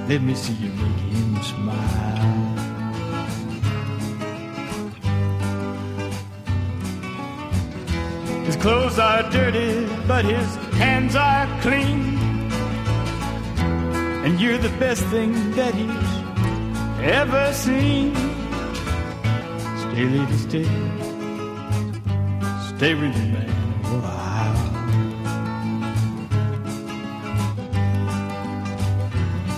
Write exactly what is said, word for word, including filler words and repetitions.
Let me see you make him smile. His clothes are dirty, but his hands are clean. And you're the best thing that he's ever seen. Stay, lady, stay. Stay with me, man. Oh, I